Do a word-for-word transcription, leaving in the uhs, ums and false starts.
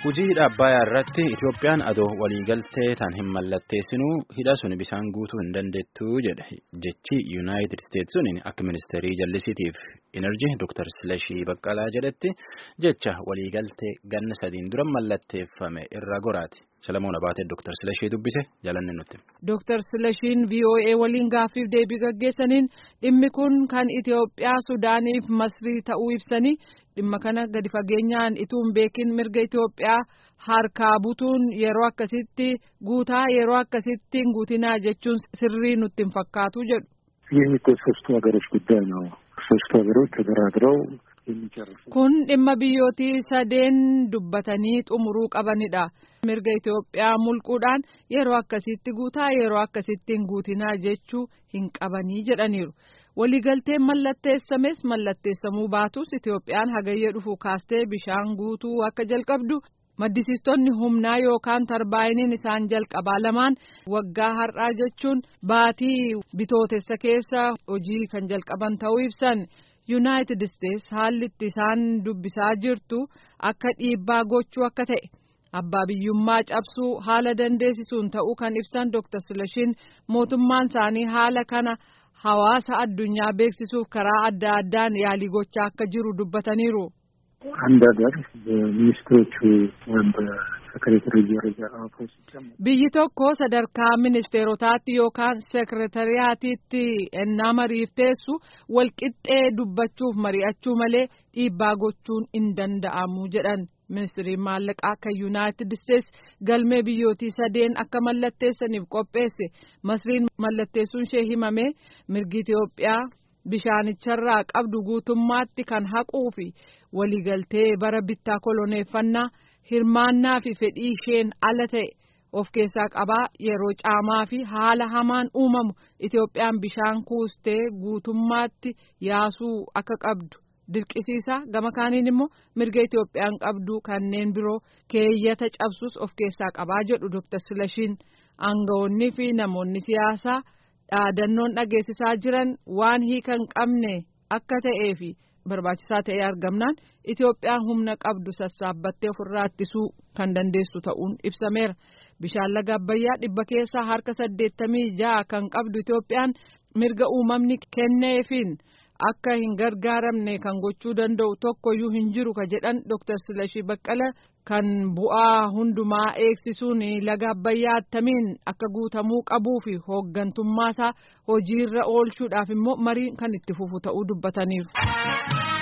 Hojii hidha Abbayyaa irratti Itoophiyaan adoo waliigaltee tan hin mallatteessinuu hidha sun bisaan guutuu hin dandeettu jedhe jechi Yuunaayitid Isteetsi sun akka ministeerii jallisiitiif Enerjii Dooktar Silashii Baqqalaa jedhetti jecha waliigaltee ganna sadiin dura mallatteeffame irraa goraati. Salamoon Abaatee Dooktar Silashii dubbise jaalanne nutti. Dooktar Silashiin V O A waliin gaaffiif deebii gaggeessaniin dhimmi kun kan Itoophiyaa, Sudaaniif Masrii ta'uu ibsanii dhimma kana gadi fageenyaan ituun beekin mirga Itoophiyaa harkaa butuun yeroo akkasitti guutaa yeroo akkasitti hin guutinaa jechuun sirrii nutti hin fakkaatu jedhu. ይህ እኮ ሶስቱ ሀገሮች ጉዳይ ነው። ሶስቱ ሀገሮች ተደራድረው kun dhimma biyyootii sadeen dubbatanii xumuruu qabanidha. Mirga Itoophiyaa mulquudhaan yeroo akkasitti guutaa yeroo akkasitti hin guutinaa jechuu hin qabanii jedhaniiru. Waliigalteen mallatteessames mallatteessamuu baatus Itoophiyaan hagayya dhufu kaastee bishaan guutuu akka jalqabdu maddisiistonni humnaa yookaan tarbaayiniin isaan jalqabaa lamaan waggaa har'aa jechuun baatii bitootessa keessa hojii kan jalqaban ta'uu ibsan. Yuunaayitid Isteetsi haalli itti isaan dubbisaa jirtu akka dhiibbaa gochuu akka ta'e abbaa biyyummaa cabsuu haala dandeessisuun ta'uu kan ibsan Dooktar Silashiin mootummaan isaanii haala kana hawaasa addunyaa beeksisuuf karaa adda addaan yaalii gochaa akka jiru dubbataniiru. አንድ ሀገር በሚኒስትሮቹ ወይም በሴክሬታሪ ደረጃ biyyi tokko sadarkaa ministeerotaatti yookaan seekretariyaatiitti ennaa mariif teessu walqixxee dubbachuuf mari'achuu malee dhiibbaa gochuun hin danda'amu jedhan. Ministeeriin maallaqaa kan Yuunaayitid Isteetsi galmee biyyootii sadeen akka mallatteessaniif qopheesse Masriin mallatteessuun ishee himame mirgi Itoophiyaa bishaanicharraa qabdu guutummaatti kan haquu fi waliigaltee bara bittaa koloneeffannaa hirmaannaa fi fedhii isheen ala ta'e of keessaa qabaa yeroo caamaa fi haala hamaan uumamu Itoophiyaan bishaan kuustee guutummaatti yaasuu akka qabdu dirqisiisa. Gama kaaniin immoo mirga Itoophiyaan qabdu kanneen biroo keeyyata cabsus of keessaa qabaa jedhu Dooktar Silashiin. Aangawoonni fi namoonni siyaasaa dhaadannoon dhageessisaa jiran waan hiikan qabne akka ta'ee fi barbaachisaa ta'ee argamnaan Itoophiyaan humna qabdu sassaabbattee ofirraa ittisuu kan dandeessu ta'uun ibsameera. Bishaan laga Abbayyaa dhibba keessaa harka saddeettamii ja'a kan qabdu Itoophiyaan mirga uumamni kenneefiin akka hin gargaaramne kan gochuu danda'u tokkoyyuu hin jiru ka jedhan Dooktar Silashii Baqqala kan bu'aa hundumaa eegsisuun laga Abbayyaa attamiin akka guutamuu qabuu fi hooggantummaasaa hojiirra oolchuudhaaf immoo mariin kan itti fufu ta'uu dubbataniiru.